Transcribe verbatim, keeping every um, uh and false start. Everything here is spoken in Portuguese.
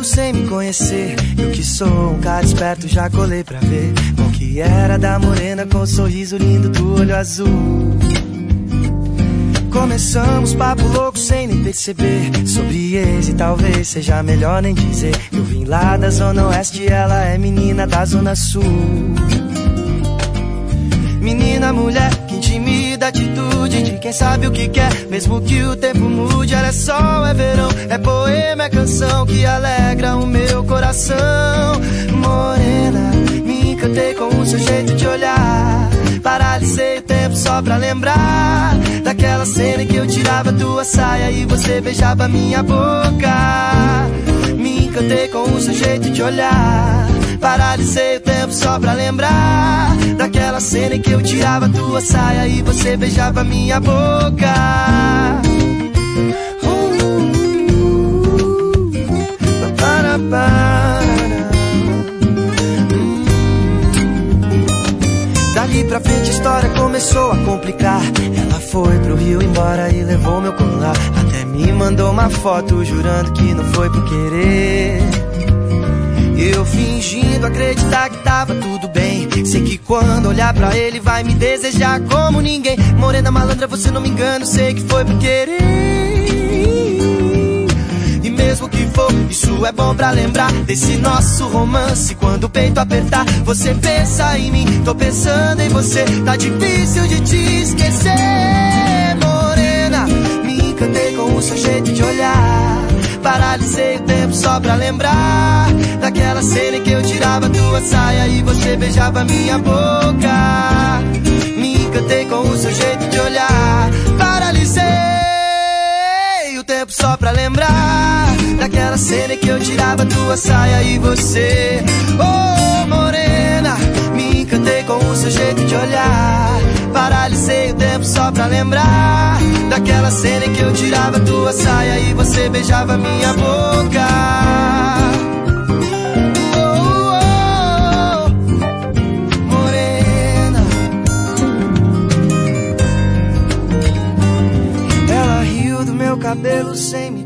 sem me conhecer. Eu que sou um cara esperto, já colei pra ver qual que era da morena com o sorriso lindo do olho azul. Começamos papo louco sem nem perceber. Sobre ex e talvez seja melhor nem dizer. Eu vim lá da zona oeste, ela é menina da zona sul. Menina, mulher, que intimida, atitude de quem sabe o que quer. Mesmo que o tempo mude, ela é sol, é verão, é poema, é canção que alegra o meu coração. Morena, me encantei com o seu jeito de olhar. Paralisei o tempo só pra lembrar daquela cena em que eu tirava tua saia e você beijava minha boca. Me encantei com o seu jeito de olhar. Paralisei o tempo só pra lembrar daquela cena em que eu tirava tua saia e você beijava minha boca. Dali pra frente a história começou a complicar. Ela foi pro Rio embora e levou meu colar. Até me mandou uma foto jurando que não foi por querer. Eu fingindo acreditar que tava tudo bem. Sei que quando olhar pra ele vai me desejar como ninguém. Morena malandra, você não me engana, sei que foi por querer. E mesmo que for, isso é bom pra lembrar desse nosso romance. Quando o peito apertar, você pensa em mim, tô pensando em você. Tá difícil de te esquecer. Morena, me encantei com o seu jeito de olhar. Paralisei o tempo só pra lembrar daquela cena em que eu tirava tua saia e você beijava minha boca. Me encantei com o seu jeito de olhar. Paralisei o tempo só pra lembrar daquela cena em que eu tirava tua saia e você. Oh, morena, me encantei com o seu jeito de olhar. Paralisei o tempo só pra lembrar daquela cena em que eu tirava tua saia e você beijava minha boca. Oh, oh, oh, morena. Ela riu do meu cabelo sem me